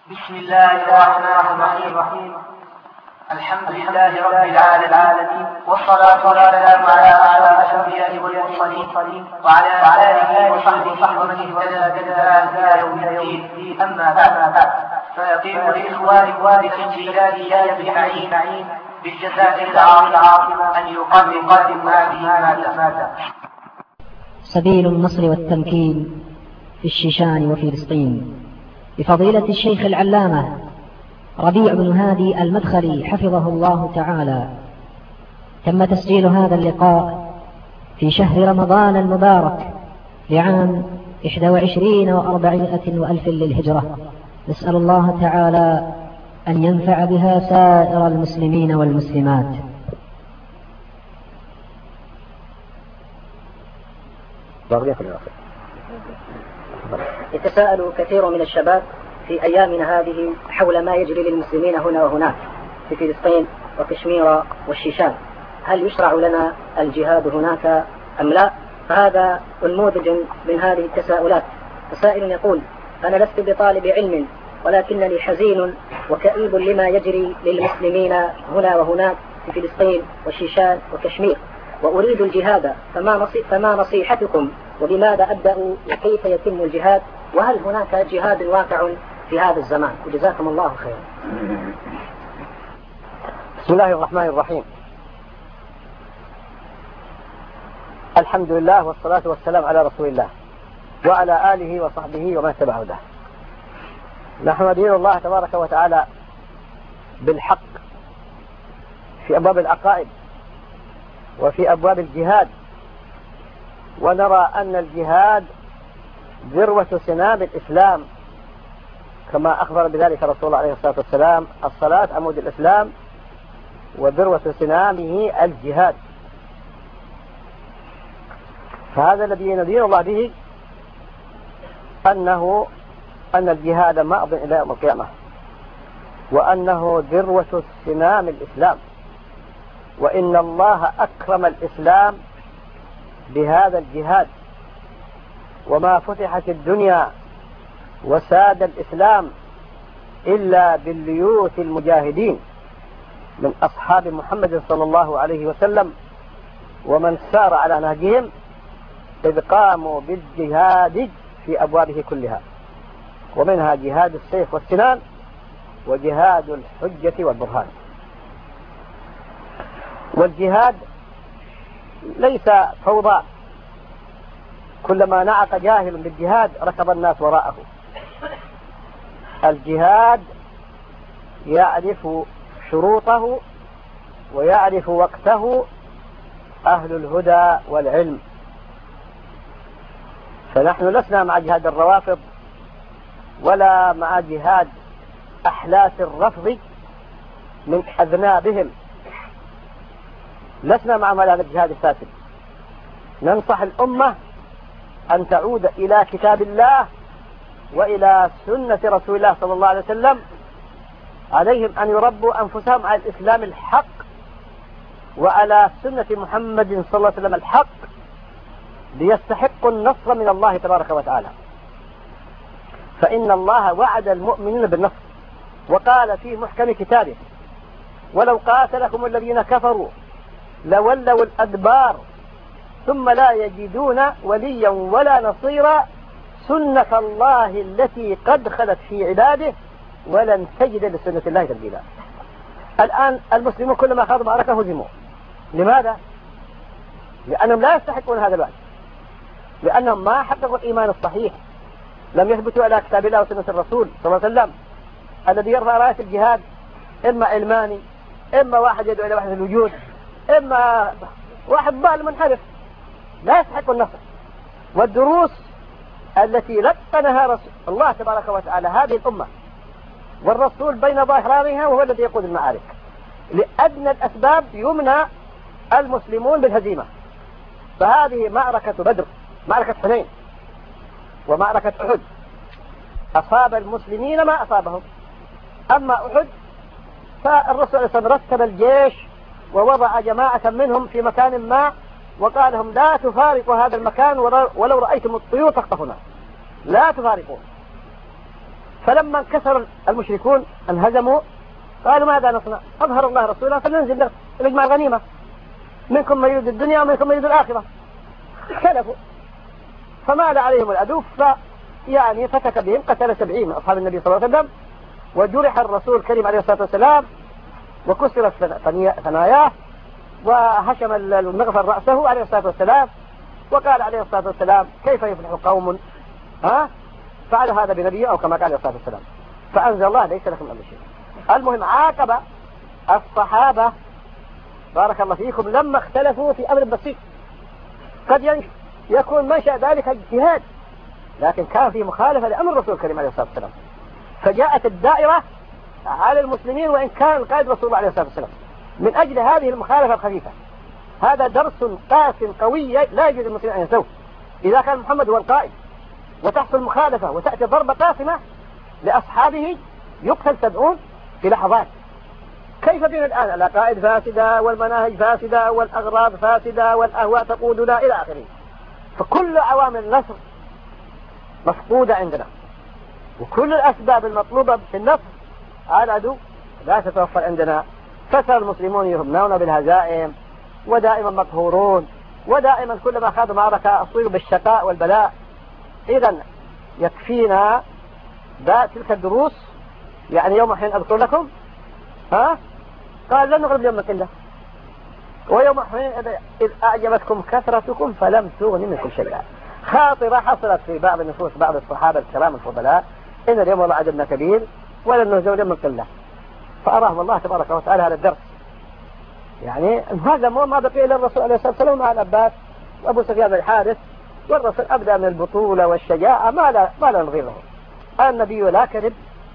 بسم الله الرحمن الرحيم. الحمد لله رب العالمين، والصلاة والسلام على أشرف الأنبياء والمرسلين وعلى آله وصحبه ومن اهتدى بهداه إلى يوم الدين. أما بعد، فيطيب لإخواني بتسجيلات المعين بالجزائر العاصمة أن يقدم هذه المادة. سبيل النصر والتمكين في الشيشان وفي فلسطين، بفضيلة الشيخ العلامة ربيع بن هادي المدخلي حفظه الله تعالى. تم تسجيل هذا اللقاء في شهر رمضان المبارك لعام 21 و400 وألف للهجرة. نسأل الله تعالى أن ينفع بها سائر المسلمين والمسلمات. يتساءل كثير من الشباب في أيامنا هذه حول ما يجري للمسلمين هنا وهناك في فلسطين وكشمير والشيشان. هل يشرع لنا الجهاد هناك أم لا؟ فهذا نموذج من هذه التساؤلات. سائل يقول: أنا لست بطالب علم، ولكنني حزين وكئيب لما يجري للمسلمين هنا وهناك في فلسطين والشيشان وكشمير، وأريد الجهاد، فما نصيحتكم؟ وبماذا أبدأ؟ وكيف يتم الجهاد؟ وهل هناك جهاد واقع في هذا الزمان؟ وجزاكم الله خيرا. بسم الله الرحمن الرحيم. الحمد لله والصلاة والسلام على رسول الله وعلى آله وصحبه ومن تبع هداه. نحن ندين الله تبارك وتعالى بالحق في أبواب العقائد وفي أبواب الجهاد، ونرى أن الجهاد ذروة سنام الإسلام، كما أخبر بذلك رسول الله عليه الصلاة والسلام: الصلاة عمود الإسلام وذروة سنامه الجهاد. فهذا الذي ندين الله به أن الجهاد ماض إلى يوم القيامة، وأنه ذروة سنام الإسلام، وإن الله أكرم الإسلام بهذا الجهاد، وما فتحت الدنيا وساد الإسلام إلا بالليوث المجاهدين من أصحاب محمد صلى الله عليه وسلم ومن سار على نهجهم، إذ قاموا بالجهاد في أبوابه كلها، ومنها جهاد السيف والسنان وجهاد الحجة والبرهان. والجهاد ليس فوضى، كلما نعق جاهل بالجهاد ركض الناس وراءه. الجهاد يعرف شروطه ويعرف وقته أهل الهدى والعلم. فنحن لسنا مع جهاد الروافض ولا مع جهاد أحلاس الرفض من أذنابهم، لسنا مع هذا الجهاد الفاسد. ننصح الأمة أن تعود إلى كتاب الله وإلى سنة رسول الله صلى الله عليه وسلم. عليهم أن يربوا أنفسهم على الإسلام الحق وعلى سنة محمد صلى الله عليه وسلم الحق، ليستحقوا النصر من الله تبارك وتعالى. فإن الله وعد المؤمنين بالنصر، وقال في محكم كتابه: ولو قاتلكم الذين كفروا لولوا الأدبار ثم لا يجدون وليا ولا نصيرا، سنة الله التي قد خلت في عباده ولن تجد لسنة الله تبديلا. الآن المسلمون كلما خاضوا معركة هزموا. لماذا؟ لأنهم لا يستحقون هذا الوعد، لأنهم ما حققوا الإيمان الصحيح، لم يثبتوا على كتاب الله وسنة الرسول صلى الله عليه وسلم. الذي يرفع راية الجهاد إما علماني، إما واحد يدعو إلى وحدة الوجود، إما واحد ضال منحرف، لا يستحق النصر. والدروس التي لقنها رسول الله تبارك وتعالى هذه الأمة والرسول بين ظهرانها، وهو الذي يقود المعارك، لأدنى الأسباب يمنع المسلمون بالهزيمة. فهذه معركة بدر، معركة حنين، ومعركة أحد، أصاب المسلمين ما أصابهم. أما أحد فالرسول صلى الله عليه وسلم رتب الجيش ووضع جماعة منهم في مكان ما، وقال لهم: لا تفارقوا هذا المكان ولو رأيتم الطيور تخطفنا، لا تفارقوا. فلما انكسر المشركون انهزموا قالوا ماذا نصنع؟ أظهر الله رسوله فلننزل نجمع الغنيمة، منكم من يريد الدنيا ومنكم من يريد الآخرة. اختلفوا فمال عليهم العدو يعني فتك بهم، قتل 70 من أصحاب النبي صلى الله عليه وسلم، وجرح الرسول الكريم عليه الصلاة والسلام وكسرت ثناياه، وهشم المغفر رأسه عليه الصلاة والسلام، وقال عليه الصلاة والسلام كيف يفلح قوم فعل هذا بنبيه، أو كما قال عليه الصلاة والسلام، فأنزل الله ليس لكم أمر شيء. المهم عاقب الصحابة بارك الله فيكم لما اختلفوا في أمر بسيط قد يكون منشأ ذلك اجتهاد، لكن كان في مخالفة لأمر الرسول الكريم عليه الصلاة والسلام، فجاءت الدائرة على المسلمين وإن كان القائد رسول الله عليه الصلاة والسلام من أجل هذه المخالفة الخفيفة. هذا درس قاس قوي لا يجوز المسلمين أن ينسوه. إذا كان محمد هو القائد وتحصل مخالفة وتأتي ضربة قاسمة لأصحابه يقتل 70 في لحظات، كيف بنا الآن؟ العقائد فاسدة والمناهج فاسدة والأغراض فاسدة والأهواء تقودنا إلى آخره، فكل عوامل النصر مفقودة عندنا، وكل الأسباب المطلوبة في النصر على العدو لا تتوفر عندنا. فصار المسلمون يهمون بالهزائم ودائما مقهورون، ودائما كلما خاضوا معركة أصيبوا بالشقاء والبلاء. إذا يكفينا تلك الدروس. يعني يوم حين أذكر لكم قال لن نغلب اليوم من قلة، ويوم حين إذ أعجبتكم كثرتكم فلم تغن منكم شيئا. خاطرة حصلت في بعض النفوس بعض الصحابة الكرام الفضلاء إن اليوم والله عددنا كبير ولن نهزم اليوم من قلة، فأراهم الله تبارك وتعالى هذا الدرس. يعني هذا ما بقي إلا الرسول عليه الصلاة والسلام مع العباس وأبو سفيان بن الحارث، والرسول أبدأ من البطولة والشجاعة ما لا نظيره. النبي لا كذب،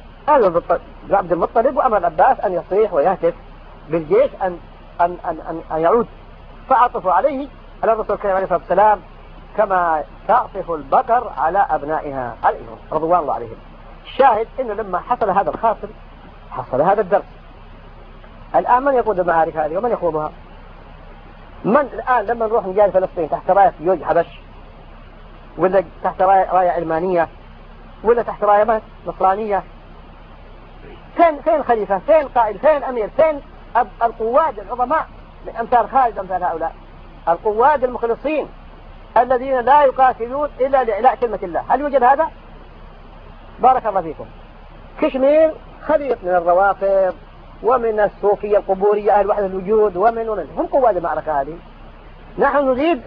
عبد المطلب وأمر العباس أن يصيح ويهتف بالجيش أن يعود، فعطفوا عليه على الرسول الكريم عليه الصلاة والسلام كما تعطف البقر على أبنائها عليهم رضوان الله عليهم. الشاهد إنه لما حصل هذا الخاطر حصل هذا الدرس. الآن من يقود المعارك هذه ومن يخوضها؟ من الآن لما نروح نجاهد فلسطين تحت راية يوج حبش، ولا تحت راية علمانية، ولا تحت راية نصرانية، فين خليفة؟ فين قائد؟ فين أمير؟ فين القواد العظماء من أمثال خالد أمثال هؤلاء القواد المخلصين الذين لا يقاتلون إلا لإعلاء كلمة الله؟ هل يوجد هذا؟ بارك الله فيكم. كشمير خليط من الروافض ومن الصوفية القبورية أهل وحدة الوجود ومن هم قواد المعركة هذه. نحن نريد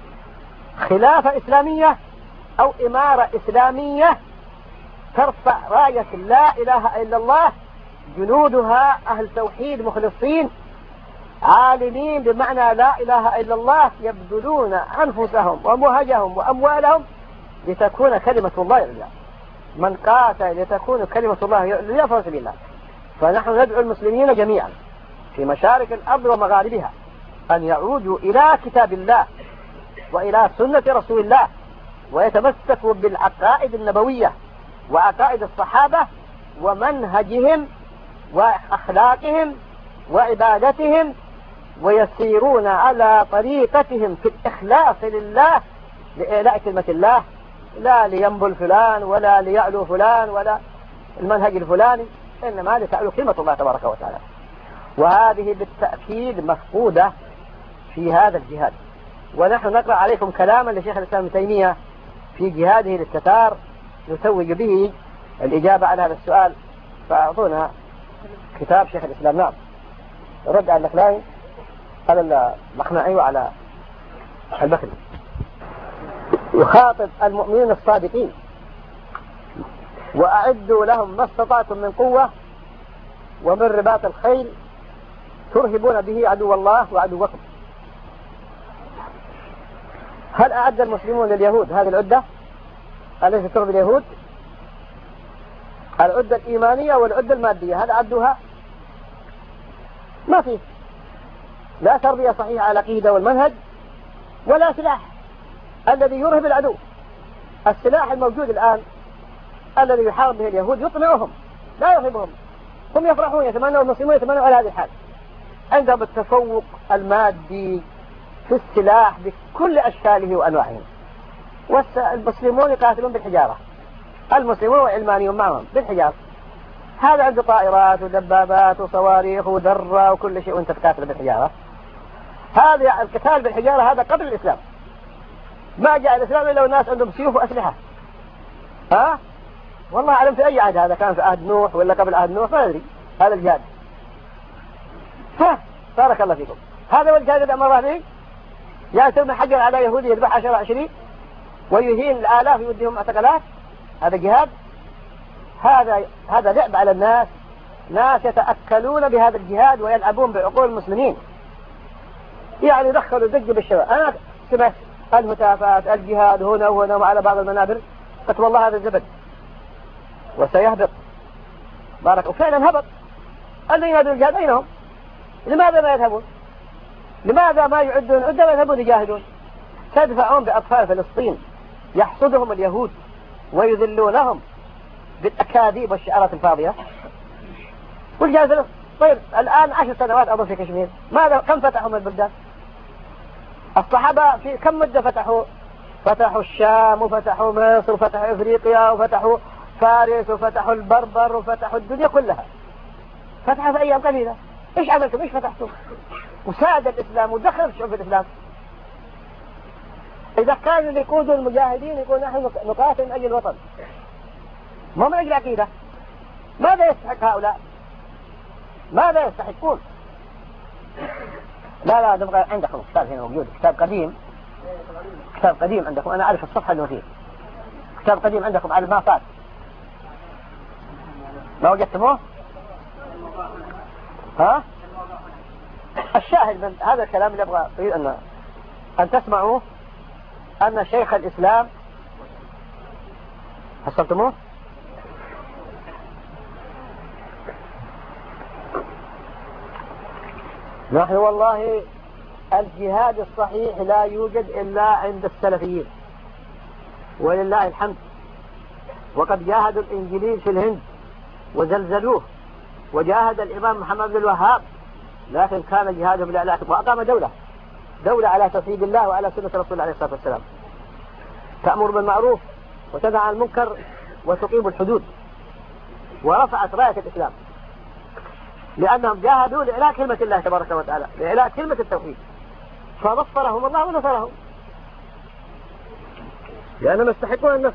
خلافة إسلامية أو إمارة إسلامية ترفع راية لا إله إلا الله، جنودها أهل توحيد مخلصين عالمين بمعنى لا إله إلا الله، يبذلون أنفسهم ومهجهم وأموالهم لتكون كلمة الله العليا. من قاتل لتكون كلمة الله العليا فهو سبيل الله. فنحن ندعو المسلمين جميعا في مشارق الأرض ومغاربها أن يعودوا إلى كتاب الله وإلى سنة رسول الله، ويتمسكوا بالعقائد النبوية وعقائد الصحابة ومنهجهم وأخلاقهم وعبادتهم، ويسيرون على طريقتهم في الإخلاص لله لإعلاء كلمة الله، لا لينبل فلان ولا ليعلو فلان ولا المنهج الفلاني، إنما لتعلو كلمة الله تبارك وتعالى. وهذه بالتأكيد مفقودة في هذا الجهاد. ونحن نقرأ عليكم كلاما لشيخ الإسلام ابن تيمية في جهاده للتتار نتوج به الإجابة على هذا السؤال، فأعطونا كتاب شيخ الإسلام. نعم، رد على الأخلاقي على المخنعي وعلى البخلي. يخاطب المؤمنين الصادقين: وأعدوا لهم ما استطعتم من قوة ومن رباط الخيل ترهبون به عدو الله وعدوكم. هل أعد المسلمون لليهود هذه العدة التي ترهب اليهود؟ العدة الإيمانية والعدة المادية هل أعدوها؟ ما فيه، لا تربية صحيحة على العقيدة والمنهج ولا سلاح الذي يرهب العدو. السلاح الموجود الآن الذي يحارب به اليهود يطمعهم لا يرهبهم، هم يفرحون يتمنوا المسلمون يتمنوا على هذه الحال، عندهم التفوق المادي في السلاح بكل أشكاله وأنواعه، والمسلمون يقاتلون بالحجارة المسلمون والعلمانيون معهم بالحجاز. هذا عنده طائرات ودبابات وصواريخ وذرة وكل شيء وانت تقاتل بالحجارة. هذا القتال بالحجارة هذا قبل الإسلام. ما جاء الإسلام إلا والناس عندهم سيوف وأسلحة. ها؟ والله أعلم في أي عهد هذا، كان في عهد نوح ولا قبل عهد نوح ما أدري. هذا الجهاد. ها بارك الله فيكم. هذا هو الجهاد اللي أمر الله به. يعني ترمي حجر على يهودي يذبح 10 20 ويهين الآلاف يوديهم معتقلات. هذا جهاد. هذا لعب على الناس. ناس يتأكلون بهذا الجهاد ويلعبون بعقول المسلمين. يعني دخلوا دق بالشباب. أنا سمعت الهتافات الجهاد هنا وهنا وعلى بعض المنابر، قلت والله هذا الزبد وسيهبط. بارك. وفعلا هبط. الذين ينادون الجهاد أين هم؟ لماذا ما يذهبون؟ لماذا ما يعدون عدة ويذهبون يجاهدون؟ تدفعون بأطفال فلسطين يحصدهم اليهود ويذلونهم بالأكاذيب والشعارات الفاضية. والجهاد. طيب الآن 10 سنوات أظن في كشمير، ماذا كم فتحوا من البلدان؟ الصحابة في كم مدة فتحوا الشام وفتحوا مصر وفتحوا إفريقيا وفتحوا فارس وفتحوا البربر وفتحوا الدنيا كلها. فتحوا في أيام قليلة. إيش عملتم؟ إيش فتحتم؟ وساد الإسلام ودخل الشعوب في الإسلام. إذا كانوا يقودوا المجاهدين يقول نحن نقاتل من أجل الوطن ما من أجل عقيدة. ماذا يستحق هؤلاء؟ ماذا يستحقون؟ لا نبغى. عندكم كتاب هنا موجود، كتاب قديم عندكم. أنا أعرف الصفحة اللي فيه. كتاب قديم عندكم على ما فات. ما وجدتموه؟ ها؟ الشاهد من هذا الكلام اللي أبغى أريد أن تسمعوه أن شيخ الإسلام حصلتموه؟ نحن والله الجهاد الصحيح لا يوجد إلا عند السلفيين ولله الحمد. وقد جاهدوا الإنجليز في الهند وزلزلوه، وجاهد الإمام محمد بن الوهاب، لكن كان جهاده بالإعلاء وأقام دولة على توحيد الله وعلى سنة رسول الله عليه الصلاة والسلام، تأمر بالمعروف وتنهى عن المنكر وتقيم الحدود، ورفعت راية الإسلام لأنهم جاهدوا لإعلاء كلمة الله تبارك وتعالى، لإعلاء كلمة التوحيد، فنصرهم الله ونصرهم لأنهم يستحقون النصر.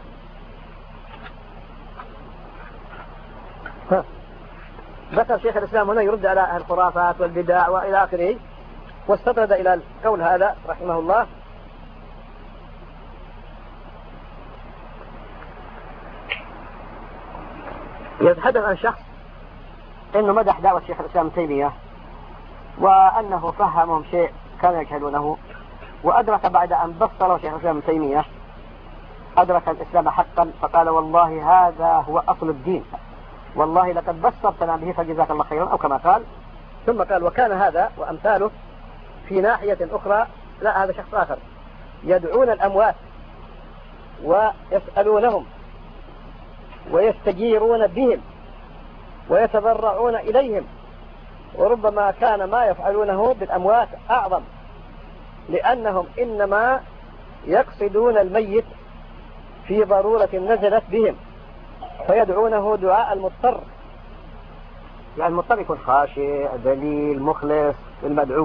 ذكر شيخ الإسلام هنا يرد على الخرافات والبدع وإلى آخره، واستطرد إلى القول هذا رحمه الله. يتحدث عن شخص إنه مدح دعوة شيخ الإسلام ابن تيمية وأنه فهمهم شيء كانوا يجهلونه، وأدرك بعد أن بصره شيخ الإسلام ابن تيمية أدرك الإسلام حقا، فقال والله هذا هو أصل الدين، والله لقد بصرتنا به فجزاك الله خيرا، أو كما قال. ثم قال وكان هذا وأمثاله في ناحية أخرى، لا هذا شخص آخر، يدعون الأموات ويسألونهم ويستجيرون بهم ويتضرعون إليهم، وربما كان ما يفعلونه بالأموات أعظم، لأنهم إنما يقصدون الميت في ضرورة نزلت بهم فيدعونه دعاء المضطر. يعني المضطر يكون خاشع ذليل مخلص المدعو،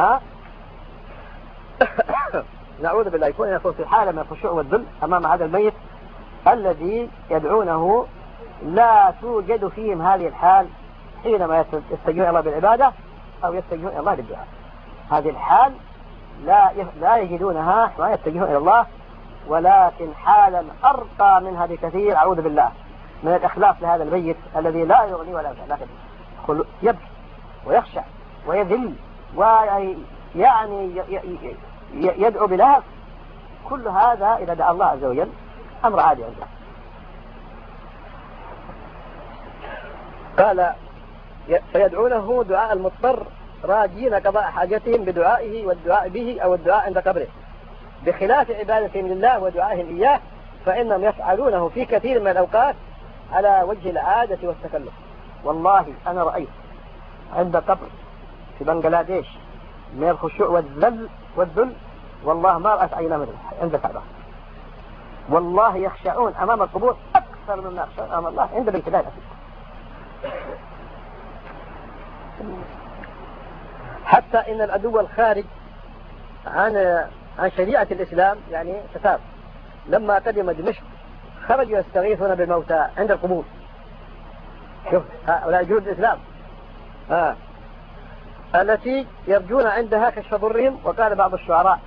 نعوذ بالله يكون في حالة من الخشوع والذل أمام هذا الميت الذي يدعونه، لا توجد فيهم هذه الحال حينما يستجيبون الله بالعبادة أو يستجيبون الله بالدعاء. هذه الحال لا يجدونها ما يستجيبون إلى الله، ولكن حالا أرقى منها بكثير، أعوذ بالله، من الإخلاص لهذا الميت الذي لا يغني ولا ينفع، لكن يبكي ويخشع ويذل ويعني يدعو بلهف. كل هذا إذا دعا الله عز وجل أمر عادي عنده. قال فيدعونه دعاء المضطر راجين قضاء حاجتهم بدعائه والدعاء به أو الدعاء عند قبره، بخلاف عبادتهم لله ودعائهم إياه، فإنهم يفعلونه في كثير من الأوقات على وجه العادة والتكلف. والله أنا رأيت عند قبر في بنغلاديش من الخشوع والذل والله ما رأت عينا مثله عند الكعبة، والله يخشعون أمام القبور أكثر مما يخشون أمام الله عند بيت الله. حتى إن العدو الخارج عن شريعة الإسلام يعني كتاب لما قدم دمشق خرجوا يستغيثون بالموتى عند القبور. شوف هؤلاء جنود الإسلام التي يرجون عندها كشف ضرهم. وقال بعض الشعراء: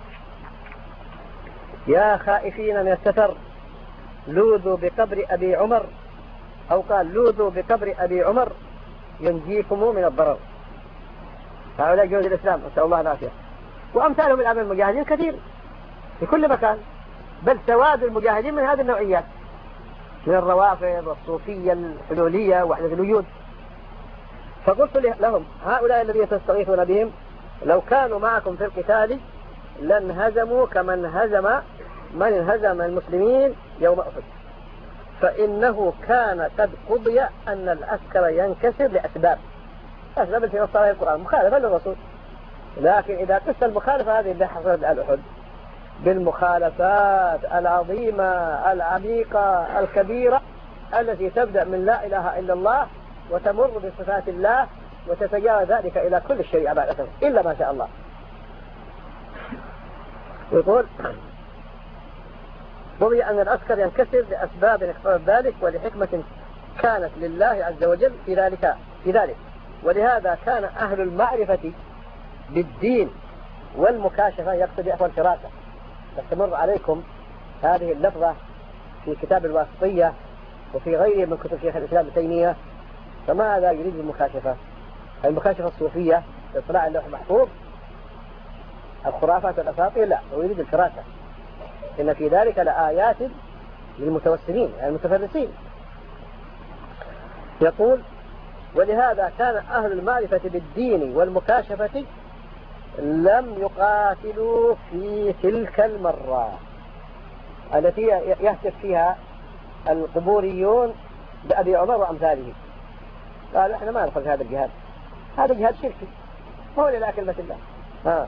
يا خائفين من الستر لوذوا بقبر أبي عمر، أو قال لوذوا بقبر أبي عمر ينجيكم من الضرر. هؤلاء جنود الإسلام نسأل الله العافية. وأمثالهم الآن المجاهدين كثير في كل مكان، بل سواد المجاهدين من هذه النوعيات من الروافض والصوفية الحلولية وحدة الوجود. فقلت لهم: هؤلاء الذين تستغيثون بهم لو كانوا معكم في القتال لانهزموا كمن انهزم المسلمين يوم أحد، فإنه كان قد قضي أن العسكر ينكسر لأسباب التي نص عليها القرآن مخالفة للرسول. لكن إذا قست المخالفة هذه اللي حصلت على أحد بالمخالفات العظيمة العميقة الكبيرة التي تبدأ من لا إله إلا الله وتمر بصفات الله وتتجاوز ذلك إلى كل الشريعة بعد ذلك إلا ما شاء الله. يقول: قضي أن العسكر ينكسر لأسباب اقتضت ذلك ولحكمة كانت لله عز وجل في ذلك. ولهذا كان أهل المعرفة بالدين والمكاشفة يقتضي أخوة الفراسة. تستمر عليكم هذه اللفظة في كتاب الواسطية وفي غيره من كتب شيخ الإسلام ابن تيمية. فماذا يريد المكاشفة؟ المكاشفة الصوفية إطلاع اللوح المحفوظ، الخرافات والأساطير؟ لا، هو يريد الفراسة. إن في ذلك لآيات للمتوسمين المتفرسين. يقول: ولهذا كان أهل المعرفة بالدين والمكاشفة لم يقاتلوا في تلك المرة التي يهتف فيها القبوريون بأبي عمر وأمثاله. قالوا: احنا ما ندخل في هذا الجهاد، هذا جهاد شركي، هو لا كلمة الله.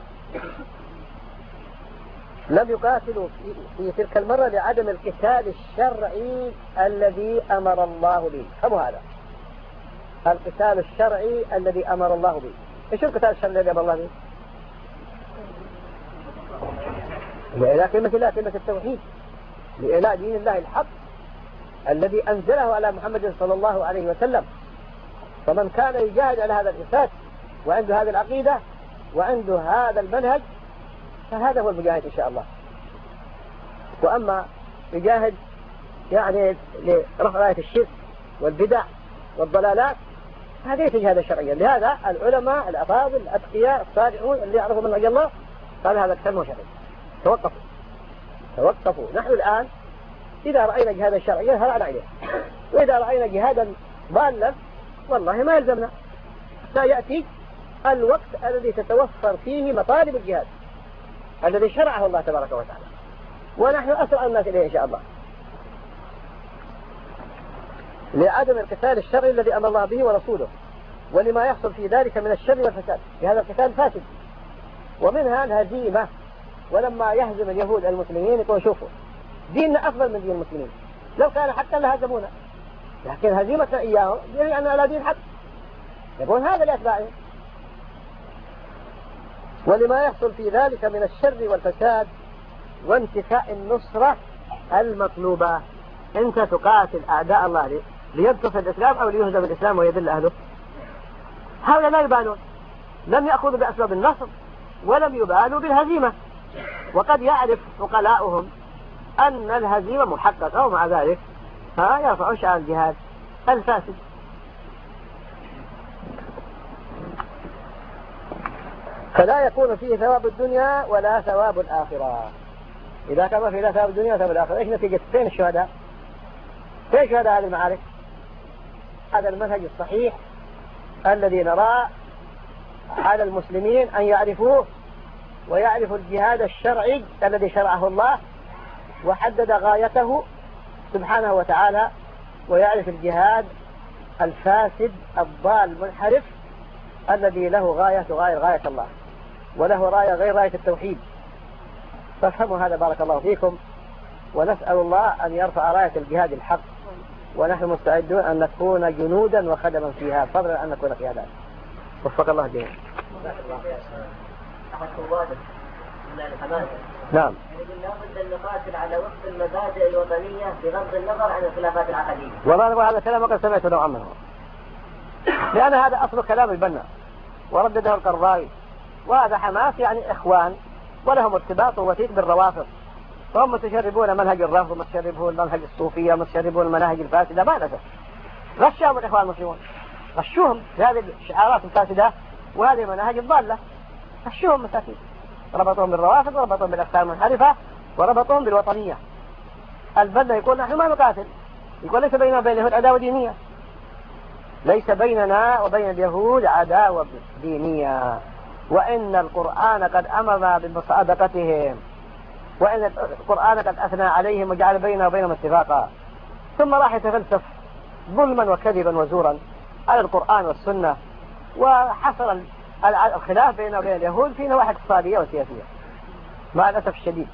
لم يقاتلوا في تلك المرة لعدم القتال الشرعي الذي أمر الله به. فمو هذا القتال الشرعي الذي أمر الله به؟ ايش القتال الشرعي الذي أمر الله به؟ لإعلاء كلمة الله، كلمة التوحيد، لإعلاء دين الله الحق الذي أنزله على محمد صلى الله عليه وسلم. فمن كان يجاهد على هذا الإساس وعنده هذه العقيدة وعنده هذا المنهج فهذا هو المجاهد إن شاء الله. وأما يجاهد يعني لرفع راية الشرك والبدع والضلالات هذه جهاد شرعيا. لهذا العلماء الأفاضل الأتقياء الصالحون اللي يعرفوا منهج الله قال هذا كلام شرعي. توقفوا. نحن الآن إذا رأينا جهادا شرعيا هرعنا عليه، وإذا رأينا جهادا ضالا والله ما يلزمنا. سيأتي الوقت الذي تتوفر فيه مطالب الجهاد الذي شرعه الله تبارك وتعالى، ونحن أسرع الناس إليه إن شاء الله، لعدم القتال الشرعي الذي أمر الله به ورسوله، ولما يحصل في ذلك من الشر والفساد. في هذا القتال فاسد ومنها الهزيمة. ولما يهزم اليهود المسلمين يقول: شوفوا ديننا أفضل من دين المسلمين، لو كان حقا لهزمونا، لكن هزيمتنا إياهم يعني أننا على دين حق، يقول هذا لأتباعهم. ولما يحصل في ذلك من الشر والفساد وانتفاء النصرة المطلوبة. أنت تقاتل أعداء الله ليبطف الإسلام أو ليهزم الإسلام ويذل أهله. هؤلاء لا يبالون، لم يأخذوا بأسباب النصر ولم يبالوا بالهزيمة. وقد يعرف عقلاؤهم أن الهزيمة محققة، ومع ذلك يرفعون شأن الجهاد الفاسد. فلا يكون فيه ثواب الدنيا ولا ثواب الآخرة. إذا كان فيه لا ثواب الدنيا وثواب الآخرة، إيش نتيجة؟ فين الشهداء؟ فين شهداء هذه المعارك؟ هذا المنهج الصحيح الذي نرى على المسلمين أن يعرفوه، ويعرفوا الجهاد الشرعي الذي شرعه الله وحدد غايته سبحانه وتعالى، ويعرف الجهاد الفاسد الضال المنحرف الذي له غاية غير غاية الله، وله راية غير راية التوحيد. فافهموا هذا بارك الله فيكم، ونسأل الله أن يرفع راية الجهاد الحق ونحن مستعدون أن نكون جنودا وخدما فيها فضلا أن نكون قيادات. وفق الله جميعا. نعم. لابد أن نقاتل على وفق المبادئ الوطنية بغض النظر عن الخلافات العقدية. والله هذا الكلام وقد سمعته نوعا منه، لأن هذا أصل كلام البنا وردده القرضاوي، وهذا حماس يعني إخوان ولهم ارتباط وثيق بالروافض، فهم متشربون منهج الرفض ومتشربون منهج الصوفية ومتشربون المناهج الفاسدة. ما نسى غشهم الإخوان المسلمون، غشوهم بهذه الشعارات الفاسدة وهذه المناهج الضالة، غشوهم مساكين، ربطوهم بالروافض وربطوهم بالأفكار المنحرفة وربطوهم بالوطنية. البنا يقول نحن ما نقاتل، يقول ليس بيننا وبين اليهود عداوة دينية، ليس بيننا وبين اليهود عداوة دينية، وإن القرآن قد أمرنا بمصادقتهم، وإن القرآن قد أثنى عليهم وجعل بيننا وبينهم اتفاقا. ثم راح يتفلسف ظلما وكذبا وزورا على القرآن والسنة، وحصل الخلاف بيننا وبين اليهود في نواحي اقتصادية وسياسية مع الأسف الشديد.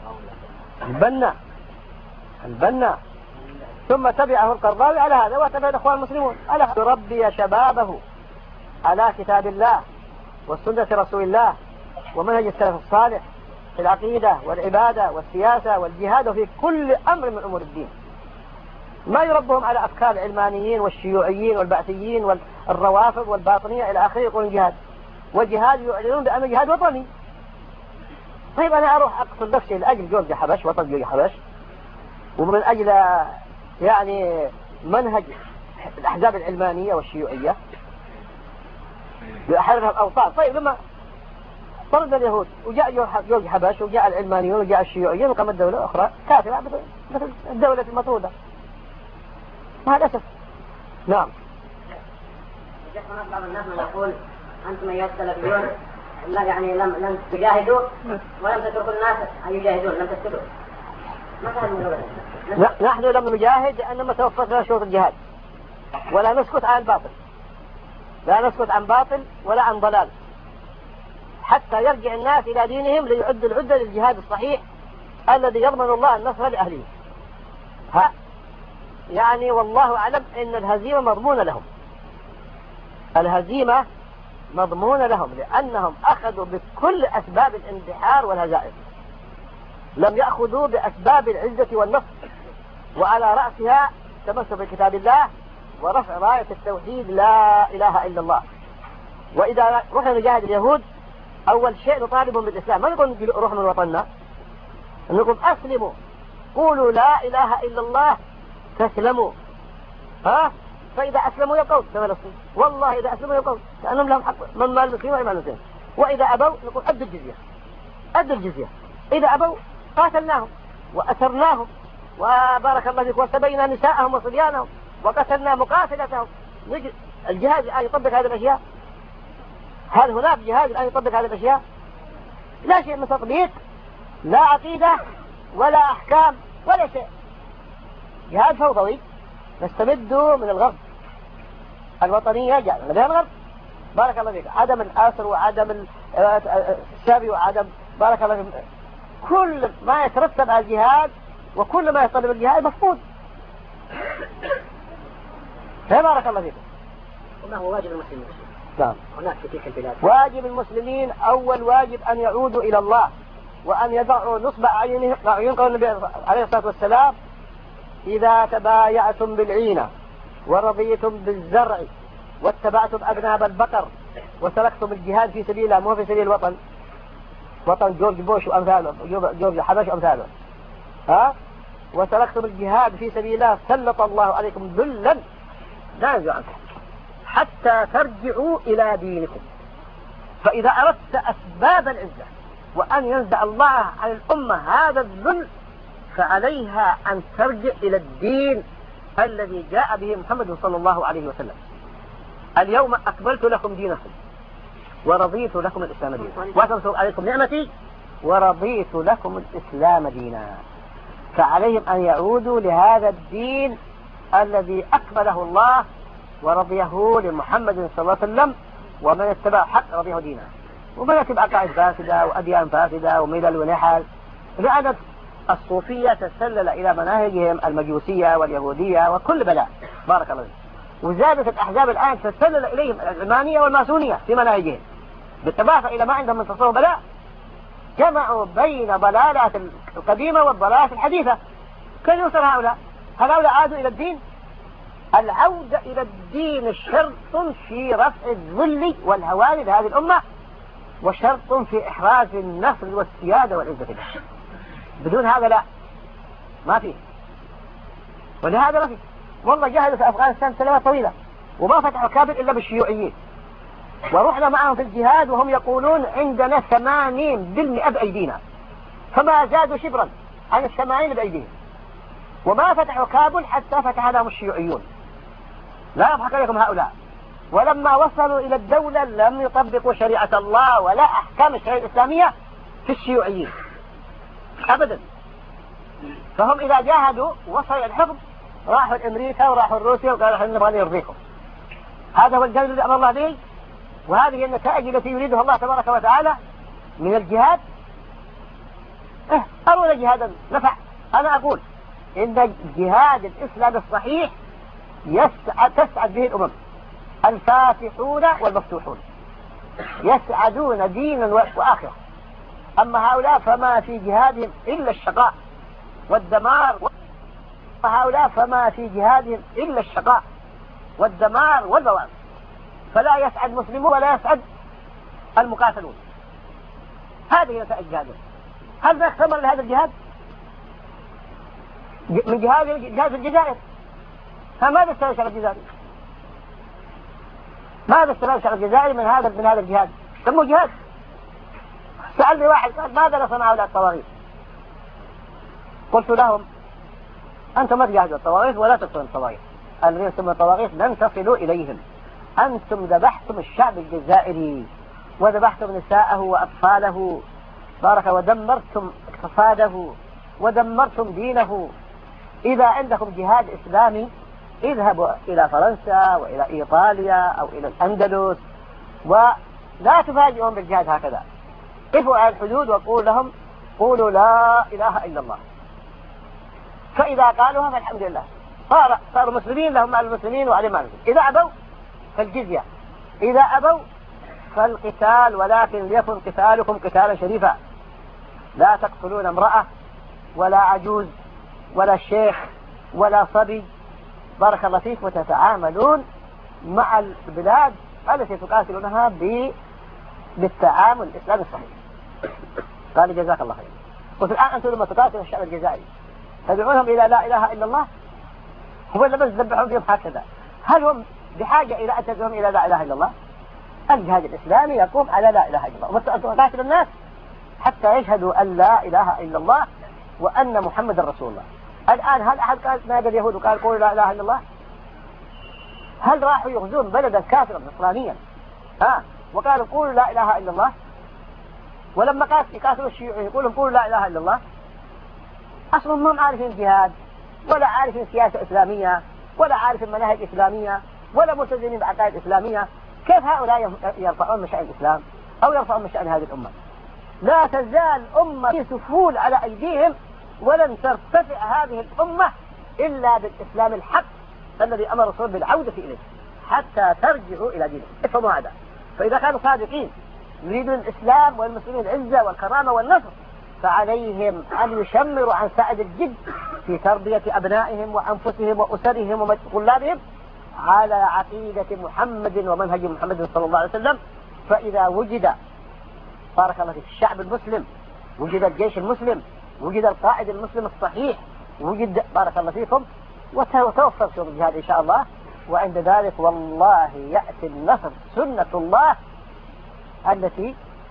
البنا ثم تبعه القرضاوي على هذا، وتبع الإخوان المسلمون على يربي شبابه على كتاب الله وسنة رسول الله ومنهج السلف الصالح في العقيدة والعبادة والسياسة والجهاد وفي كل أمر من أمور الدين. ما يربهم على أفكار العلمانيين والشيوعيين والبعثيين والروافض والباطنية إلى آخره يقولون جهاد، وجهاد يعلنون بأنه جهاد وطني. طيب أنا أروح أقتل نفسي لأجل جورج حبش، وطن جورج حبش، ومن أجل يعني منهج الأحزاب العلمانية والشيوعية لأحررها الأوطان. طيب لما طرد اليهود وجاء جورج حبش وجاء العلمانيون وجاء الشيوعيين وقامت دولة أخرى كافرة مثل الدولة المطرودة، مع الأسف. نعم. بعض الناس يقول أنتم أيها السلفيون لا يعني لم تجاهدوا ولم تتركوا الناس أن يجاهدون، لم تسكتوا. ما كان من نحن لم نجاهد لأنما توفت لنا شروط الجهاد، ولا نسكت عن الباطل، لا نسكت عن باطل ولا عن ضلال، حتى يرجع الناس إلى دينهم ليعد العدة للجهاد الصحيح الذي يضمن الله النصر لأهله. يعني والله أعلم إن الهزيمة مضمونة لهم، الهزيمة مضمونة لهم، لأنهم أخذوا بكل أسباب الاندحار والهزائم، لم يأخذوا بأسباب العزة والنصر، وعلى رأسها تمسك بكتاب الله ورفع راية التوحيد لا إله إلا الله. وإذا رحنا نجاهد اليهود أول شيء نطالبهم بالإسلام، ما نقول روح من وطننا، نقول أسلموا، قولوا لا إله إلا الله تسلموا. فإذا أسلموا يبقون كفلسطين، والله إذا أسلموا يبقون كأنهم لهم حق من مال المسلمين وإيمان المسلمين. وإذا أبوا نقول أدوا الجزية، أدوا الجزية. إذا أبوا قاتلناهم وأسرناهم وبارك الله فيك وسبينا نساءهم وصبيانهم وقتلنا مقاتلتهم. الجهاد الآن يطبق هذه الأشياء؟ هل هناك جهاد الآن يطبق هذه الأشياء؟ لا شيء من تطبيق، لا عقيدة ولا أحكام ولا شيء، جهاد فوضوي نستمد من الغرب. الوطنية جعلنا بها الغرب، بارك الله فيك، عدم الآسر وعدم السبي وعدم بارك الله فيك، كل ما يترتب على الجهاد وكل ما يطلب الجهاد مفقود. بارك الله فيكم. وما هو واجب المسلمين؟ نعم. هناك في تلك البلاد واجب المسلمين أول واجب أن يعودوا إلى الله وأن يضعوا نصب أعينهم النبي عليه الصلاة والسلام: إذا تبايعتم بالعينة ورضيتم بالزرع واتبعتم أذناب البقر وتركتم الجهاد في سبيل الله، مو في سبيل الوطن، وطن جورج بوش وأمثاله، جورج حبش وأمثاله، وتركتم الجهاد في سبيل الله سلط الله عليكم ذلا لا ينزع عنكم حتى ترجعوا إلى دينكم. فإذا أردت أسباب العزة وأن ينزع الله عن الأمة هذا الذل فعليها أن ترجع إلى الدين الذي جاء به محمد صلى الله عليه وسلم. اليوم أكملت لكم دينكم ورضيت لكم الإسلام دينا، وأتممت عليكم نعمتي ورضيت لكم الإسلام دينا. فعليهم أن يعودوا لهذا الدين الذي أكمله الله ورضيه لمحمد صلى الله عليه وسلم، ومن اتبع حق رضيه دينا، ومن اتبع عقائد فاسدة وأديان فاسدة وملل ونحل، لأن الصوفية تسلل إلى مناهجهم المجوسية واليهودية وكل بلاء، بارك الله فيك. وزادت الأحزاب الآن تسلل إليهم العلمانية والماسونية في مناهجهم، بالإضافة إلى ما عندهم من تصور بلاء، جمعوا بين ضلالات القديمة والضلالات الحديثة. كيف يوصل هؤلاء؟ هؤلاء عادوا إلى الدين. العودة إلى الدين شرط في رفع الذل والهوان لهذه الأمة، وشرط في إحراز النصر والسيادة والعزة لها. بدون هذا لا، ما فيه. ولهذا ما فيه. والله جاهدوا في أفغانستان سنوات طويلة وما فتحوا كابل إلا بالشيوعيين، ورحنا معهم في الجهاد وهم يقولون عندنا 80% بأيدينا، فما زادوا شبرا عن 80 بأيديهم، وما فتحوا كابل حتى فتح لهم الشيوعيون. لا يضحك عليكم هؤلاء. ولما وصلوا إلى الدولة لم يطبقوا شريعة الله ولا أحكام الشريعة الإسلامية في الشيوعيين أبدا. فهم إذا جاهدوا وصلوا الحكم راحوا لأمريكا وراحوا لروسيا وقالوا احنا نبغى نرضيكم. هذا هو الجهاد الذي أمر الله به، وهذه النتائج التي يريدها الله تبارك وتعالى من الجهاد. أرونا جهادا نفع. أنا أقول إن جهاد الإسلام الصحيح تسعد به الأمم، الفاتحون والمفتوحون يسعدون دينا وآخرة. أما هؤلاء فما في جهادهم إلا الشقاء والدمار، هؤلاء فما في جهادهم إلا الشقاء والدمار والبوار، فلا يسعد مسلمون ولا يسعد المقاتلون. هذه نتائج جهادهم. هل نختمر لهذا الجهاد من جهاد الجزائر؟ فماذا استفاد الشعب الجزائري؟ ماذا استفاد الشعب الجزائري من هذا الجهاد؟ سموه جهاد. سألني واحد قال ماذا نصنع هؤلاء الطواغيت؟ قلت لهم أنتم ما تجاهدوا الطواغيت ولا تقتلوا الطواغيت، الذين يسمون الطواغيت لن تصلوا إليهم. أنتم ذبحتم الشعب الجزائري وذبحتم نساءه وأطفاله، بارك، ودمرتم اقتصاده ودمرتم دينه. إذا عندكم جهاد إسلامي اذهبوا إلى فرنسا وإلى إيطاليا أو إلى الأندلس، ولا تفاجئهم بالجهاد هكذا. قفوا على الحدود وقولوا لهم قولوا لا إله إلا الله، فإذا قالوها فالحمد لله صاروا مسلمين، لهم مع المسلمين وعليهم مع المسلمين. إذا أبوا فالجزية، إذا أبوا فالقتال، ولكن ليكن قتالكم قتالا شريفا. لا تقتلون امرأة ولا عجوز ولا شيخ ولا صبي، بارك الله فيك، وتتعاملون مع البلاد التي تقاتلونها بالتعامل الإسلامي الصحيح. قال جزاك الله خير. قلت الآن أنتم لما تقاتلوا الشعب الجزائري تدعونهم إلى لا إله إلا الله، هو اللي بس ذبحون فيهم هكذا؟ هل هم بحاجة إلى أن تدعوهم إلى لا إله إلا الله؟ الجهاد الإسلامي يقوم على لا إله إلا الله، وأنتم تقاتلوا الناس حتى يشهدوا أن لا إله إلا الله وأن محمد رسول الله. الآن هل أحد قال نادى اليهود وقال قولوا لا إله إلا الله؟ هل راحوا يغزون بلدا كافرا نصرانيا وقالوا قولوا لا إله إلا الله؟ ولما يقاتلوا الشيوعيين يقولوا قولوا لا إله إلا الله؟ أصلا ما عارفين جهاد ولا عارفين سياسة إسلامية ولا عارفين مناهج إسلامية ولا ملتزمين بعقائد إسلامية. كيف هؤلاء يرفعون من شأن الإسلام أو يرفعون من شأن هذه الأمة؟ لا تزال أمة في سفول على أيديهم، ولن ترتفع هذه الأمة إلا بالإسلام الحق الذي أمر الرسول بالعودة إليه حتى ترجعوا إلى دينهم. افهموا هذا. فإذا كانوا صادقين يريدون الإسلام والمسلمين العزة والكرامة والنصر، فعليهم أن يشمروا عن سعد الجد في تربية أبنائهم وأنفسهم وأسرهم وطلابهم على عقيدة محمد ومنهج محمد صلى الله عليه وسلم. فإذا وجد، بارك الله في الشعب المسلم، وجد الجيش المسلم، وجد القائد المسلم الصحيح، وجد، بارك الله فيكم، وتوفر شؤون الجهاد إن شاء الله. وعند ذلك والله يأتي النصر، سنة الله التي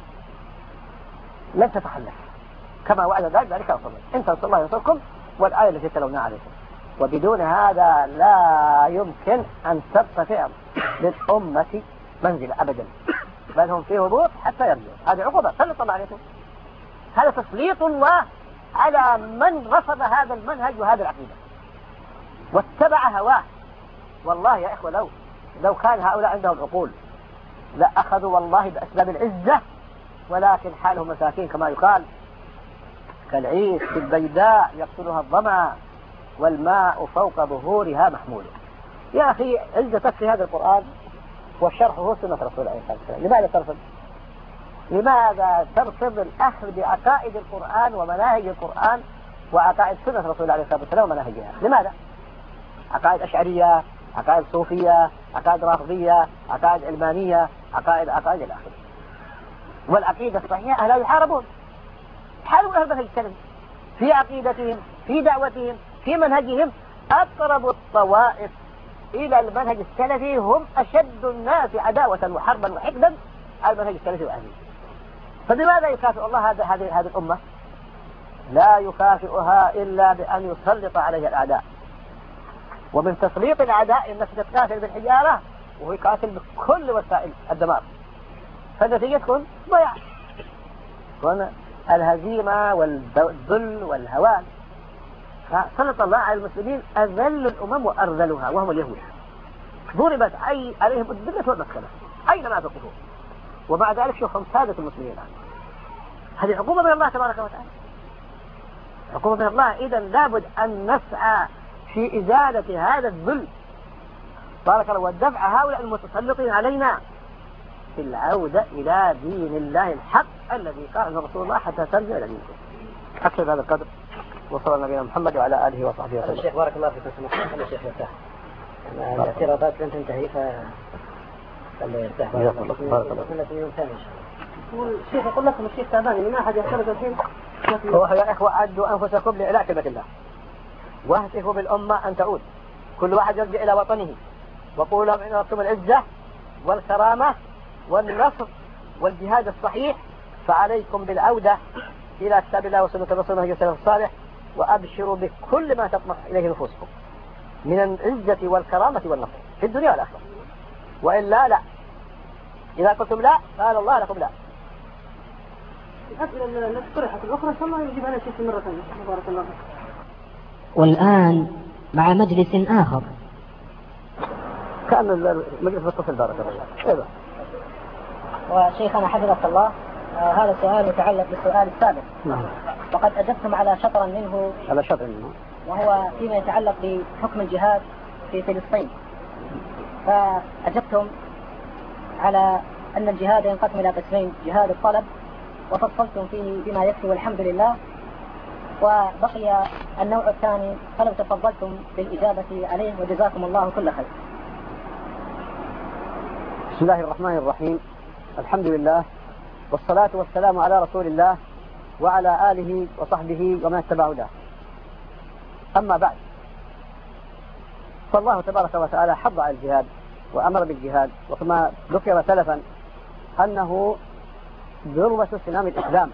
لن تتخلف كما وعد ذلك رسول الله. إن تنصروا الله ينصركم، والآية التي تلوناها عليكم. وبدون هذا لا يمكن أن ترتفع للأمة منزل أبدا، بل هم في هبوط حتى يرجعوا. هذه عقوبة سلط الله عليكم، هذا تسليط الله على من رفض هذا المنهج وهذا العقيدة واتبع هواه. والله يا إخوة لو كان هؤلاء عندهم عقول لأخذوا والله بأسباب العزة، ولكن حالهم مساكين كما يقال. كالعيش في البيداء يقتلها الظمأ والماء فوق ظهورها محمول. يا أخي عزتك في هذا القرآن والشرح هو سنة رسول الله عليه الصلاة والسلام. لماذا ترفض؟ لماذا ترفض الأخذ بعقائد القرآن ومناهج القرآن وعقائد سنة رسول الله عليه الصلاة والسلام ومناهجها؟ لماذا؟ عقائد أشعرية، عقائد صوفية، عقائد رافضية، عقائد علمانية، عقائد إلى آخره. والعقيدة الصحيحة لا يحاربون، يحاربون أهل المنهج السلفي في عقيدتهم، في دعوتهم، في منهجهم. أقرب الطوائف إلى المنهج السلفي هم أشد الناس عداوة وحربا وحقدا على المنهج السلفي وأهله. فلماذا يكافئ الله هذه الأمة؟ لا يكافئها إلا بأن يسلط عليها الأعداء، ومن تسليط الأعداء النفس تتقاتل بالحجارة وهو يقاتل بكل وسائل الدمار، فالنتيجة تكون ضياع، تكون الهزيمة والذل والهوان. فسلط الله على المسلمين أذل الأمم وأرذلها وهم اليهود، ضربت عليهم الذلة والمسكنة أينما تقفوا، ومع ذلك شوفهم سادة المسلمين الآن. هذه عقوبة من الله تبارك وتعالى، عقوبة من الله. إذا لابد أن نسعى في إزالة هذا الذل بارك الله والدفع هؤلاء المتسلطين علينا في العودة إلى دين الله الحق الذي قال رسول الله حتى ترجع إلى دينه. أكثر هذا القدر، وصلى نبينا محمد وعلى آله وصحبه وسلم. الشيخ بارك الله فيكم، سمحت لي الشيخ يرتاح، الاعتراضات لن تنتهي خليه يرتاح. بارك الله الشيخ يقول لكم الشيخ تعبان، ما أحد يعترض الحين. هو يا إخوة عدوا أنفسكم لإعلاء كلمة الله واهتفوا بالأمة أن تعود، كل واحد يرجع إلى وطنه، وقولوا لهم إن أردتم العزة والكرامة والنصر والجهاد الصحيح فعليكم بالعودة إلى كتاب الله وسنة رسوله عليه السلام الصالح، وأبشروا بكل ما تطمح إليه نفوسكم من العزة والكرامة والنصر في الدنيا والآخرة. وإلا لا، إذا قلتم لا قال الله لكم لا. الأسئلة التي طرحت الأخرى إن شاء الله يجيب عليها شيء مرة ثانية. بارك الله فيك. والآن مع مجلس آخر. كان المجلس متصل بارك الله. إيه وشيخنا حفظك الله، هذا السؤال يتعلق بالسؤال السابق. وقد أجبتم على شطرا منه، وهو فيما يتعلق بحكم الجهاد في فلسطين. فأجبتم على أن الجهاد ينقسم إلى قسمين: جهاد الطلب وفصلتم فيه بما يكفي والحمد لله، وبقي النوع الثاني فلو تفضلتم بالإجابة عليه وجزاكم الله كل خير. بسم الله الرحمن الرحيم، الحمد لله والصلاة والسلام على رسول الله وعلى آله وصحبه ومن اتبعوا له. أما بعد، فالله تبارك وتعالى حض على الجهاد وأمر بالجهاد، وكما ذكر سلفا أنه ذروة سنام الإسلام،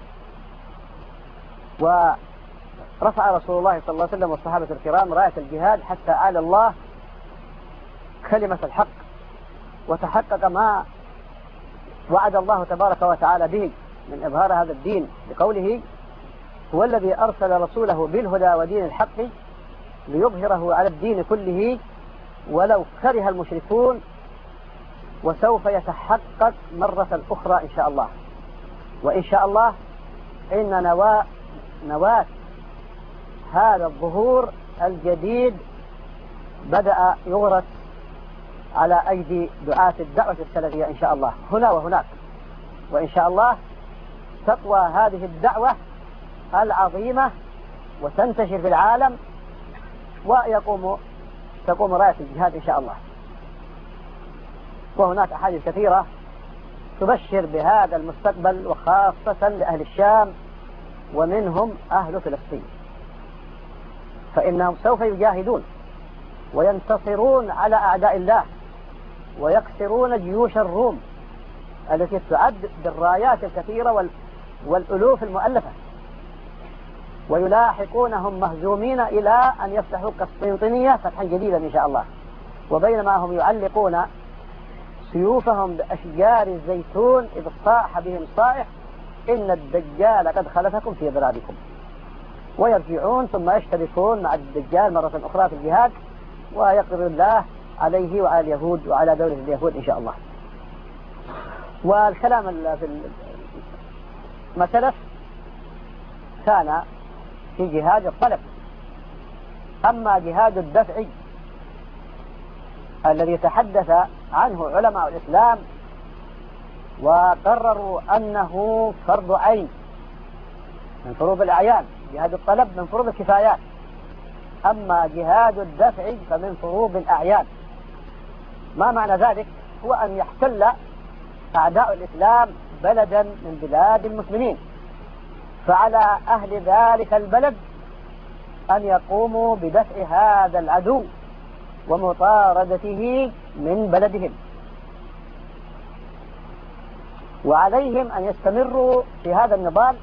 ورفع رسول الله صلى الله عليه وسلم والصحابة الكرام راية الجهاد حتى أعلى الله كلمة الحق وتحقق ما وعد الله تبارك وتعالى به من إظهار هذا الدين بقوله: هو الذي أرسل رسوله بالهدى ودين الحق ليظهره على الدين كله ولو كره المشركون، وسوف يتحقق مرة أخرى إن شاء الله. وإن شاء الله إن نواة هذا الظهور الجديد بدأ يغرس على أيدي دعاة الدعوة السلفية إن شاء الله هنا وهناك، وإن شاء الله تقوى هذه الدعوة العظيمة وتنتشر في العالم، تقوم راية الجهاد إن شاء الله. وهناك أحاديث كثيرة تبشر بهذا المستقبل، وخاصة لأهل الشام ومنهم أهل فلسطين، فإنهم سوف يجاهدون وينتصرون على أعداء الله ويكسرون جيوش الروم التي تعد بالرايات الكثيرة والألوف المؤلفة، ويلاحقونهم مهزومين إلى أن يفتحوا قسطنطينية فتحا جديدا إن شاء الله. وبينما هم يعلقون سيوفهم بأشجار الزيتون إذ صاح بهم صائح: إن الدجال قد خلفكم في بلادكم، ويرجعون ثم يشتركون مع الدجال مرة أخرى في الجهاد، ويقدر الله عليه وعلى اليهود وعلى دولة اليهود إن شاء الله. والكلام في ما سلف كان في جهاد الطلب. أما جهاد الدفع الذي تحدث عنه علماء الإسلام وقرروا أنه فرض عين من فروض الأعيان، جهاد الطلب من فروض الكفايات، أما جهاد الدفع فمن فروض الأعيان. ما معنى ذلك؟ هو أن يحتل أعداء الإسلام بلدا من بلاد المسلمين، فعلى أهل ذلك البلد أن يقوموا بدفع هذا العدو ومطاردته من بلدهم، وعليهم أن يستمروا في هذا النضال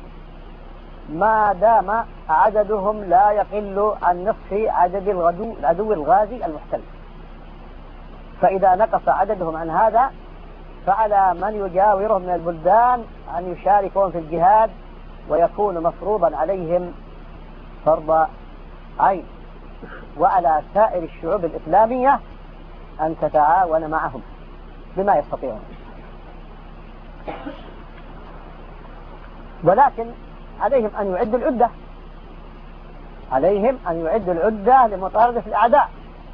ما دام عددهم لا يقل عن نصف عدد العدو الغازي المحتل. فإذا نقص عددهم عن هذا فعلى من يجاورهم من البلدان أن يشاركون في الجهاد ويكون مفروضا عليهم فرض عين، وعلى سائر الشعوب الإسلامية أن تتعاون معهم بما يستطيعون. ولكن عليهم أن يعدوا العدة، عليهم أن يعدوا العدة لمطاردة الأعداء،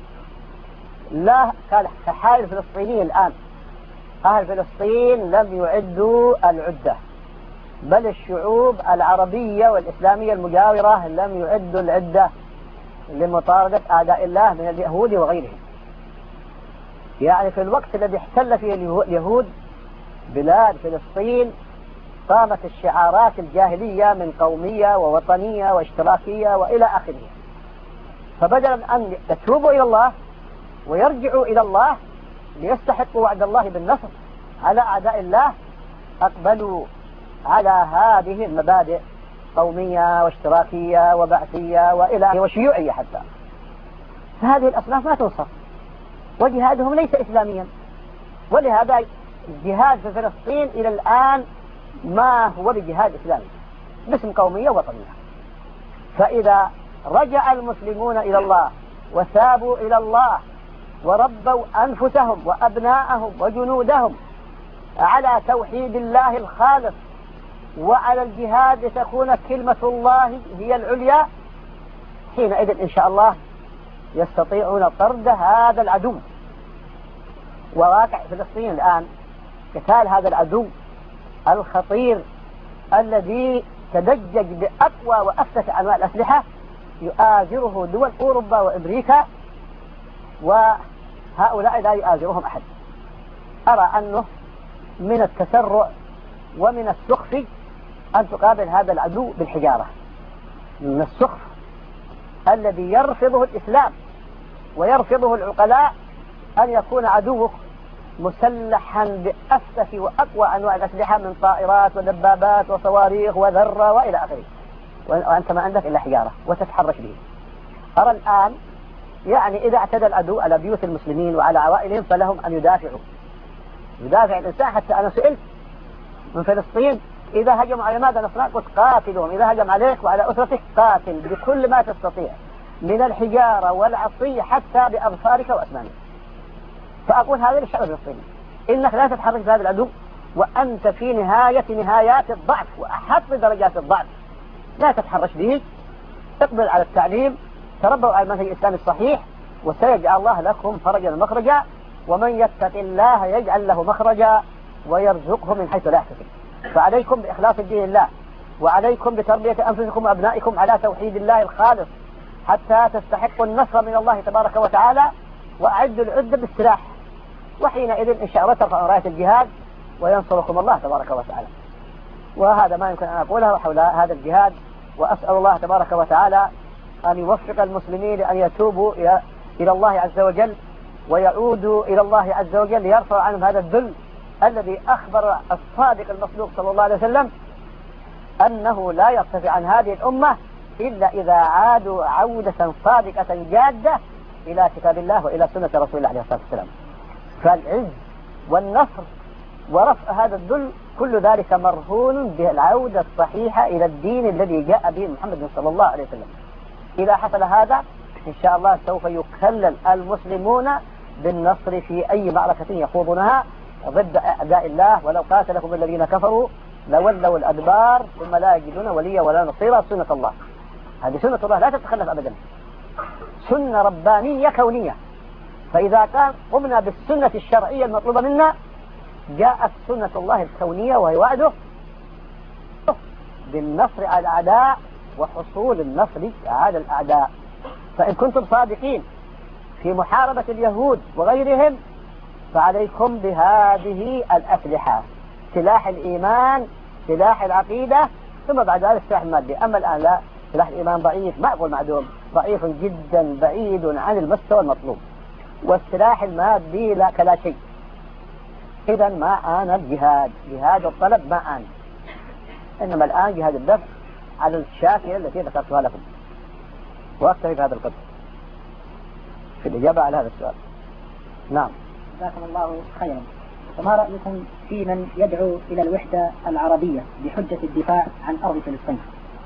لا كحال الفلسطينيين الآن. أهل فلسطين لم يعدوا العدة، بل الشعوب العربية والإسلامية المجاورة لم يعدوا العدة لمطاردة أعداء الله من اليهود وغيرهم. يعني في الوقت الذي احتل فيه اليهود بلاد فلسطين قامت الشعارات الجاهلية من قومية ووطنية واشتراكية وإلى آخره. فبدلا أن يتوبوا إلى الله ويرجعوا إلى الله ليستحقوا وعد الله بالنصر على أعداء الله، أقبلوا على هذه المبادئ قومية واشتراكية وبعثية وإلى وشيوعية حتى. فهذه الأصناف ما تنصر، وجهادهم ليس إسلاميا. ولهذا الجهاد في فلسطين إلى الآن ما هو بجهاد إسلامي، باسم قومية وطنية. فإذا رجع المسلمون إلى الله وثابوا إلى الله وربوا أنفسهم وأبناءهم وجنودهم على توحيد الله الخالص وعلى الجهاد لتكون كلمة الله هي العليا، حينئذ إن شاء الله يستطيعون طرد هذا العدو. وواقع فلسطين الآن قتال هذا العدو الخطير الذي تدجج بأقوى وأفتش أنواع الأسلحة يؤازره دول أوروبا وأمريكا، وهؤلاء لا يؤازرهم أحد. أرى أنه من التسرع ومن السخف أن تقابل هذا العدو بالحجارة، من السخف الذي يرفضه الإسلام ويرفضه العقلاء أن يكون عدوك مسلحا بأفتش وأقوى أنواع الأسلحة من طائرات ودبابات وصواريخ وذرة وإلى آخره، وأنت ما عندك إلا حجارة وتتحرش به. أرى الآن يعني إذا اعتدى العدو على بيوت المسلمين وعلى عوائلهم فلهم أن يدافعوا، يدافع الإنسان. حتى أنا سئلت من فلسطين إذا هجموا على ماذا نصنع؟ قلت قاتلهم، إذا هجم عليك وعلى أسرتك قاتل بكل ما تستطيع من الحجارة والعصي حتى بأظفارك وأسنانك. فأقول هذا للشعب الفلسطيني، إنك لا تتحرك بهذا العدو وأنت في نهايات الضعف وأحط درجات الضعف، لا تتحرش به، اقبل على التعليم، تربوا على المنهج الإسلامي الصحيح، وسيجعل الله لكم فرجا ومخرجا، ومن يتق الله يجعل له مخرجا ويرزقه من حيث لا يحتسب. فعليكم بإخلاص الدين الله، وعليكم بتربية أنفسكم وأبنائكم على توحيد الله الخالص حتى تستحقوا النصر من الله تبارك وتعالى، وأعدوا العدة بالسلاح، وحينئذ إن شاء الله ترفعوا راية الجهاد وينصركم الله تبارك وتعالى. وهذا ما يمكن أن أقوله حول هذا الجهاد، وأسأل الله تبارك وتعالى أن يوفق المسلمين أن يتوبوا إلى الله عز وجل ويعودوا إلى الله عز وجل ليرفع عنهم هذا الذل الذي أخبر الصادق المصدوق صلى الله عليه وسلم أنه لا يرتفع عن هذه الأمة إلا إذا عادوا عودة صادقة جادة إلى كتاب الله وإلى سنة رسول الله عليه الصلاة والسلام. فالعز والنصر ورفع هذا الذل كل ذلك مرهون بالعودة الصحيحة إلى الدين الذي جاء به محمد صلى الله عليه وسلم. إذا حصل هذا إن شاء الله سوف يكلل المسلمون بالنصر في أي معركة يخوضونها ضد أعداء الله، ولو قاتلكم الذين كفروا لولوا الأدبار ثم لا يجدون وليا ولا نصيرا. سنة الله، هذه سنة الله لا تتخلف أبدا، سنة ربانية كونية. فإذا كان قمنا بالسنة الشرعية المطلوبة منا، جاءت سنة الله الكونية وهي وعده بالنصر على الأعداء وحصول النصر على الأعداء. فإن كنتم صادقين في محاربة اليهود وغيرهم فعليكم بهذه الأسلحة: سلاح الإيمان، سلاح العقيدة، ثم بعد ذلك السلاح المادي. أما الآن لا، سلاح الإيمان ضعيف، ما أقول معدوم، ضعيف جدا، بعيد عن المستوى المطلوب، والسلاح المادي لا كلا شيء. إذا ما آن الجهاد، جهاد الطلب ما آن، إنما الآن جهاد الدفع على الشاكلة التي ذكرتها لكم. وأكتفي بهذا القدر في الإجابة على هذا السؤال. نعم. جزاكم الله خيرا. فما رأيكم في من يدعو إلى الوحدة العربية بحجة الدفاع عن أرض فلسطين؟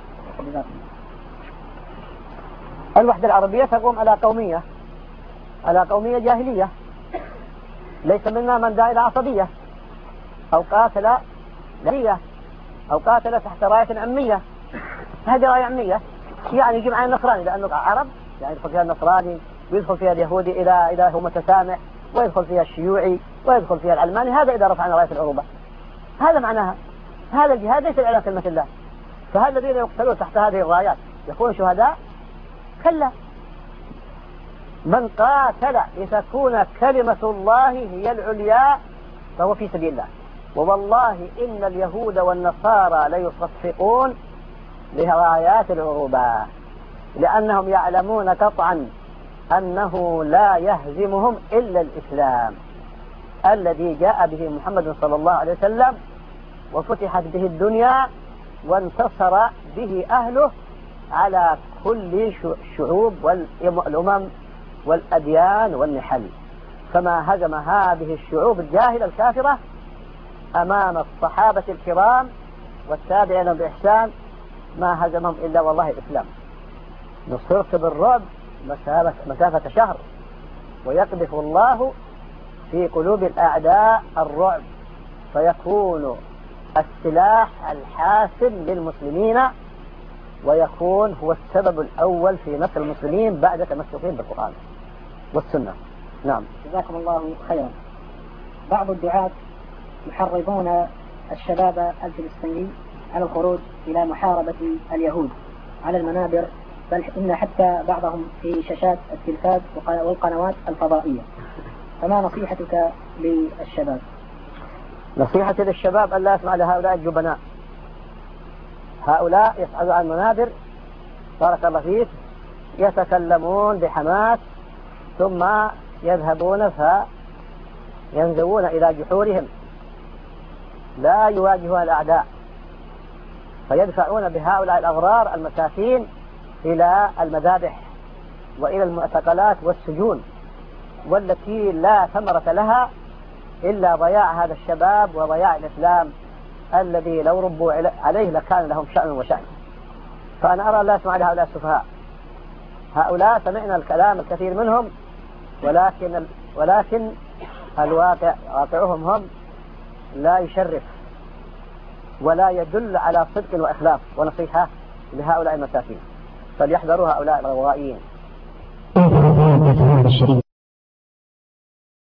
الوحدة العربية تقوم على قومية جاهلية. ليس منا من دعا إلى عصبية أو قاتل لحية أو قاتل تحت راية عمية. هذه راية عمية يعني يجي معنا النصراني لأنه عرب، يعني يدخل فيها النصراني ويدخل فيها اليهودي إذا هو متسامح، ويدخل فيها الشيوعي ويدخل فيها العلماني. هذا إذا رفعنا راية العروبة، هذا معناها. هذا الجهاد ليس إعلان كلمة الله. فهل الذين يقتلون تحت هذه الرايات يكونوا شهداء؟ كلا. من قاتل لتكون كلمة الله هي العليا فهو في سبيل الله. ووالله إن اليهود والنصارى ليصفقون لرايات العروبة، لأنهم يعلمون قطعا أنه لا يهزمهم إلا الإسلام الذي جاء به محمد صلى الله عليه وسلم، وفتحت به الدنيا وانتصر به أهله على كل الشعوب والأمم والأديان والنحل. فما هزم هذه الشعوب الجاهلة الكافرة أمام الصحابة الكرام والتابعين لهم بإحسان، ما هزمهم إلا والله الإسلام. نصرت بالرعب مسافة شهر، ويقذف الله في قلوب الأعداء الرعب، فيكون السلاح الحاسم للمسلمين، ويكون هو السبب الأول في نصر المسلمين بعد تمسكهم بالقرآن والسنة. نعم. جزاكم الله خيرا. بعض الدعاة يحرضون الشباب الفلسطيني على الخروج إلى محاربة اليهود على المنابر، بل إن حتى بعضهم في شاشات التلفاز والقنوات الفضائية. فما نصيحتك للشباب؟ نصيحتي للشباب أن لا يسمع لهؤلاء الجبناء. هؤلاء يصعدوا على المنابر بارك الله فيك، يتكلمون بحماس، ثم يذهبون فينزوون إلى جحورهم، لا يواجهون الأعداء، فيدفعون بهؤلاء الأغرار المساكين إلى المذابح وإلى المعتقلات والسجون، والتي لا ثمرة لها إلا ضياع هذا الشباب وضياع الإسلام الذي لو ربوا عليه لكان لهم شأن وشأن. فأنا أرى لا يسمع لهؤلاء السفهاء. هؤلاء سمعنا الكلام الكثير منهم، ولكن الواقع واقعهم هم لا يشرف ولا يدل على صدق وإخلاص. ونصيحة لهؤلاء المساكين فليحذروا هؤلاء الغوائيين.